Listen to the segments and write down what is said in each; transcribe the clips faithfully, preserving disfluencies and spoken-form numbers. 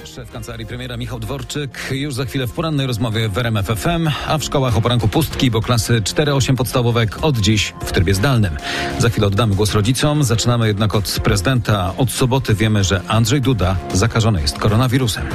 Szef Kancelarii Premiera Michał Dworczyk już za chwilę w porannej rozmowie w R M F F M, a w szkołach o poranku pustki, bo klasy cztery osiem podstawówek od dziś w trybie zdalnym. Za chwilę oddamy głos rodzicom. Zaczynamy jednak od prezydenta. Od soboty wiemy, że Andrzej Duda zakażony jest koronawirusem.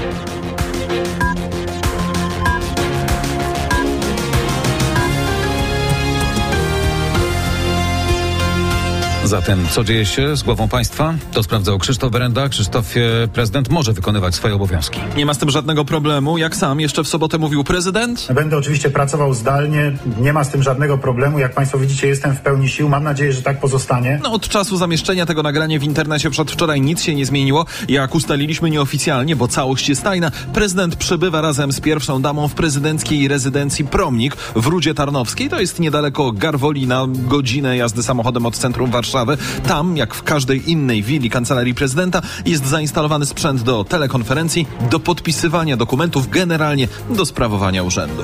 Zatem co dzieje się z głową państwa? To sprawdzał Krzysztof Berenda. Krzysztofie, prezydent może wykonywać swoje obowiązki. Nie ma z tym żadnego problemu. Jak sam jeszcze w sobotę mówił prezydent? Będę oczywiście pracował zdalnie. Nie ma z tym żadnego problemu. Jak państwo widzicie, jestem w pełni sił. Mam nadzieję, że tak pozostanie. No, od czasu zamieszczenia tego nagrania w internecie przedwczoraj nic się nie zmieniło. Jak ustaliliśmy nieoficjalnie, bo całość jest tajna, prezydent przebywa razem z pierwszą damą w prezydenckiej rezydencji Promnik w Rudzie Tarnowskiej. To jest niedaleko Garwolina, godzinę jazdy samochodem od centrum Warszawy. Tam, jak w każdej innej willi Kancelarii Prezydenta, jest zainstalowany sprzęt do telekonferencji, do podpisywania dokumentów, generalnie do sprawowania urzędu.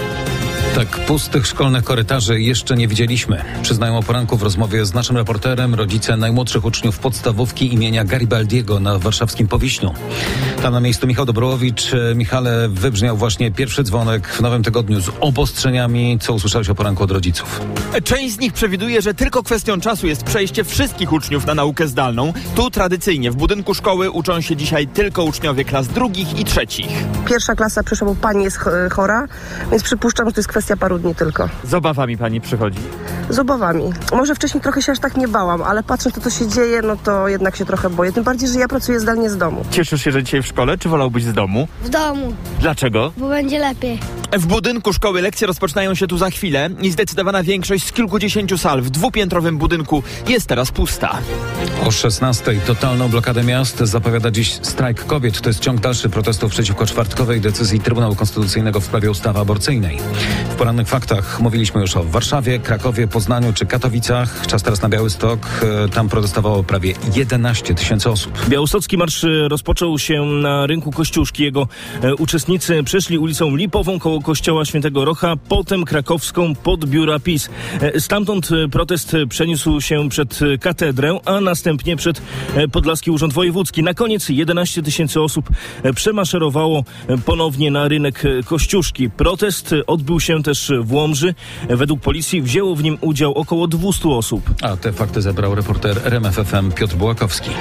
Tak, pustych szkolnych korytarzy jeszcze nie widzieliśmy. Przyznają o poranku w rozmowie z naszym reporterem rodzice najmłodszych uczniów podstawówki imienia Garibaldiego na warszawskim Powiśniu. Tam na miejscu Michał Dobrowicz. Michale, wybrzmiał właśnie pierwszy dzwonek w nowym tygodniu z obostrzeniami. Co usłyszałeś o poranku od rodziców? Część z nich przewiduje, że tylko kwestią czasu jest przejście wszystkich uczniów na naukę zdalną. Tu tradycyjnie w budynku szkoły uczą się dzisiaj tylko uczniowie klas drugich i trzecich. Pierwsza klasa przyszła, bo pani jest chora, więc przypuszczam, że to jest kwestia paru dni tylko. Z obawami pani przychodzi? Z obawami. Może wcześniej trochę się aż tak nie bałam, ale patrząc na to, co się dzieje, no to jednak się trochę boję. Tym bardziej, że ja pracuję zdalnie z domu. Cieszysz się, że dzisiaj w szkole, czy wolałbyś z domu? W domu. Dlaczego? Bo będzie lepiej. W budynku szkoły lekcje rozpoczynają się tu za chwilę i zdecydowana większość z kilkudziesięciu sal w dwupiętrowym budynku jest teraz pusta. O szesnastej totalną blokadę miast zapowiada dziś strajk kobiet. To jest ciąg dalszy protestów przeciwko czwartkowej decyzji Trybunału Konstytucyjnego w sprawie ustawy aborcyjnej. W porannych faktach mówiliśmy już o Warszawie, Krakowie, Poznaniu czy Katowicach. Czas teraz na Białystok. Tam protestowało prawie jedenaście tysięcy osób. Białostocki marsz rozpoczął się na rynku Kościuszki. Jego e, uczestnicy przeszli ulicą Lipową koło kościoła Świętego Rocha, potem Krakowską pod biura PiS. E, stamtąd protest przeniósł się przed katedrę, a następnie przed e, Podlaski Urząd Wojewódzki. Na koniec jedenaście tysięcy osób e, przemaszerowało e, ponownie na rynek Kościuszki. Protest odbył się też w Łomży. Według policji wzięło w nim udział około dwieście osób. A te fakty zebrał reporter R M F F M Piotr Bułakowski.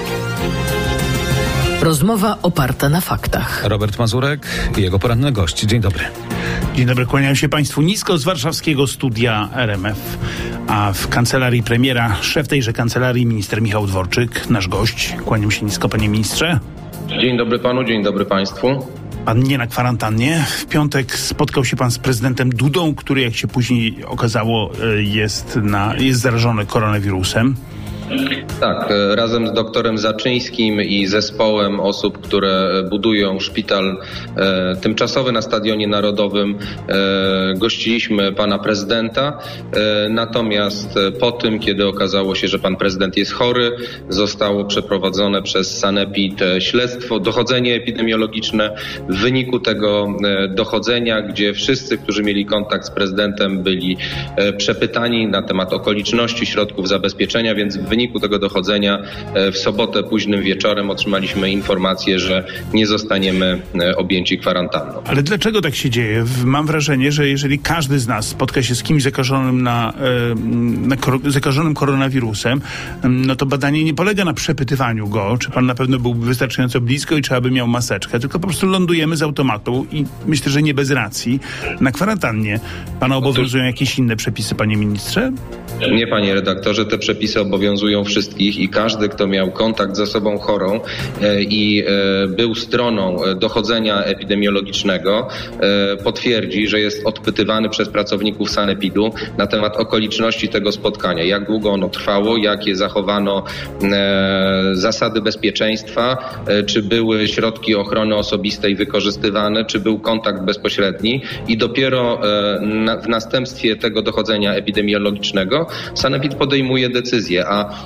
Rozmowa oparta na faktach. Robert Mazurek i jego poranny gość. Dzień dobry. Dzień dobry, kłaniam się Państwu nisko z warszawskiego studia R M F, a w kancelarii premiera szef tejże kancelarii minister Michał Dworczyk, nasz gość. Kłaniam się nisko, panie ministrze. Dzień dobry panu, dzień dobry państwu. Pan nie na kwarantannie. W piątek spotkał się pan z prezydentem Dudą, który, jak się później okazało, jest, na, jest zarażony koronawirusem. Tak, razem z doktorem Zaczyńskim i zespołem osób, które budują szpital e, tymczasowy na Stadionie Narodowym, e, gościliśmy pana prezydenta. E, natomiast po tym, kiedy okazało się, że pan prezydent jest chory, zostało przeprowadzone przez Sanepid śledztwo, dochodzenie epidemiologiczne. W wyniku tego e, dochodzenia, gdzie wszyscy, którzy mieli kontakt z prezydentem, byli e, przepytani na temat okoliczności środków zabezpieczenia, więc w wyniku tego dochodzenia w sobotę późnym wieczorem otrzymaliśmy informację, że nie zostaniemy objęci kwarantanną. Ale dlaczego tak się dzieje? Mam wrażenie, że jeżeli każdy z nas spotka się z kimś zakażonym, na, na zakażonym koronawirusem, no to badanie nie polega na przepytywaniu go, czy pan na pewno byłby wystarczająco blisko i czy aby miał maseczkę, tylko po prostu lądujemy z automatu i myślę, że nie bez racji na kwarantannie. Pana obowiązują jakieś inne przepisy, panie ministrze? Nie, panie redaktorze, te przepisy obowiązują wszystkich i każdy, kto miał kontakt z osobą chorą e, i e, był stroną dochodzenia epidemiologicznego, e, potwierdzi, że jest odpytywany przez pracowników Sanepidu na temat okoliczności tego spotkania. Jak długo ono trwało, jakie zachowano e, zasady bezpieczeństwa, e, czy były środki ochrony osobistej wykorzystywane, czy był kontakt bezpośredni i dopiero e, na, w następstwie tego dochodzenia epidemiologicznego Sanepid podejmuje decyzję, a niestety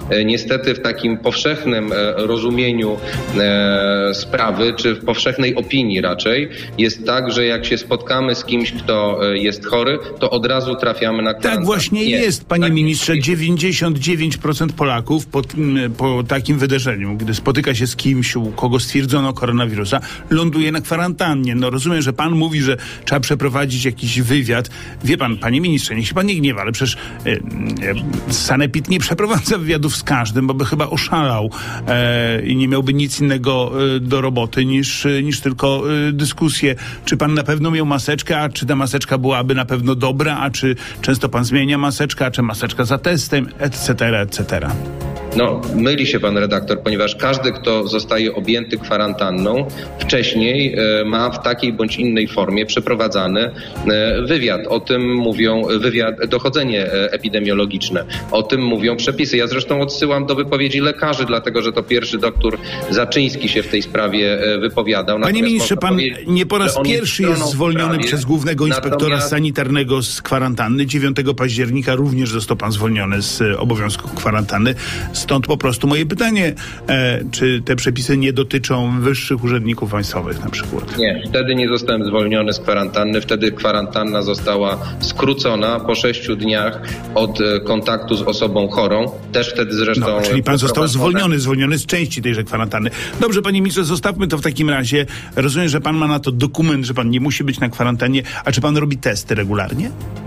niestety w takim powszechnym rozumieniu sprawy, czy w powszechnej opinii raczej, jest tak, że jak się spotkamy z kimś, kto jest chory, to od razu trafiamy na kwarantannę. Tak właśnie Nie. jest, panie tak ministrze. jest. dziewięćdziesiąt dziewięć procent Polaków po, po takim wydarzeniu, gdy spotyka się z kimś, u kogo stwierdzono koronawirusa, ląduje na kwarantannie. No rozumiem, że pan mówi, że trzeba przeprowadzić jakiś wywiad. Wie pan, panie ministrze, niech się pan nie gniewa, ale przecież e, e, sanepid nie przeprowadza wywiadów z każdym, bo by chyba oszalał e, i nie miałby nic innego e, do roboty niż, niż tylko e, dyskusję. Czy pan na pewno miał maseczkę, a czy ta maseczka byłaby na pewno dobra, a czy często pan zmienia maseczkę, a czy maseczka za testem, et cetera, et cetera. No, myli się pan redaktor, ponieważ każdy, kto zostaje objęty kwarantanną, wcześniej e, ma w takiej bądź innej formie przeprowadzany e, wywiad. O tym mówią wywiad, dochodzenie e, epidemiologiczne. O tym mówią przepisy. Ja zresztą odsyłam do wypowiedzi lekarzy, dlatego że to pierwszy doktor Zaczyński się w tej sprawie e, wypowiadał. Panie Natomiast ministrze, pan nie po raz pierwszy jest zwolniony sprawie, przez głównego inspektora natomiast... sanitarnego z kwarantanny. dziewiątego października również został pan zwolniony z e, obowiązku kwarantanny. Stąd po prostu moje pytanie, e, czy te przepisy nie dotyczą wyższych urzędników państwowych na przykład? Nie, wtedy nie zostałem zwolniony z kwarantanny. Wtedy kwarantanna została skrócona po sześciu dniach od e, kontaktu z osobą chorą. Też wtedy zresztą... No, czyli pan został zwolniony, zwolniony z części tejże kwarantanny. Dobrze, panie ministrze, zostawmy to w takim razie. Rozumiem, że pan ma na to dokument, że pan nie musi być na kwarantannie. A czy pan robi testy regularnie?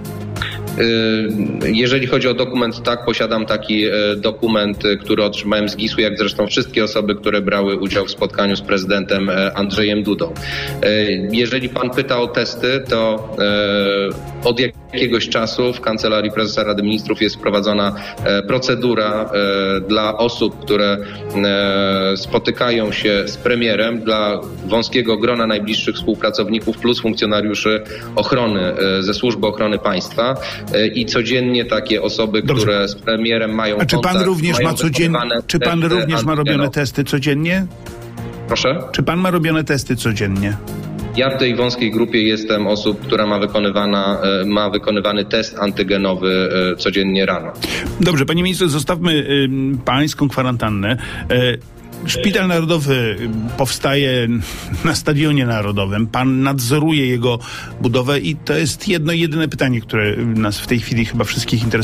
Jeżeli chodzi o dokument, tak, posiadam taki dokument, który otrzymałem z GIS-u, jak zresztą wszystkie osoby, które brały udział w spotkaniu z prezydentem Andrzejem Dudą. Jeżeli pan pyta o testy, to od jakiegoś czasu w Kancelarii Prezesa Rady Ministrów jest wprowadzona procedura dla osób, które spotykają się z premierem, dla wąskiego grona najbliższych współpracowników plus funkcjonariuszy ochrony ze Służby Ochrony Państwa. I codziennie takie osoby, Dobrze. które z premierem mają A czy pan kontakt, również ma codziennie, czy pan również ma robione testy codziennie? Proszę? Czy pan ma robione testy codziennie? Ja w tej wąskiej grupie jestem osób, która ma, wykonywana, ma wykonywany test antygenowy codziennie rano. Dobrze, panie ministrze, zostawmy y, pańską kwarantannę. Y, Szpital Narodowy powstaje na Stadionie Narodowym. Pan nadzoruje jego budowę i to jest jedno jedyne pytanie, które nas w tej chwili chyba wszystkich interesuje.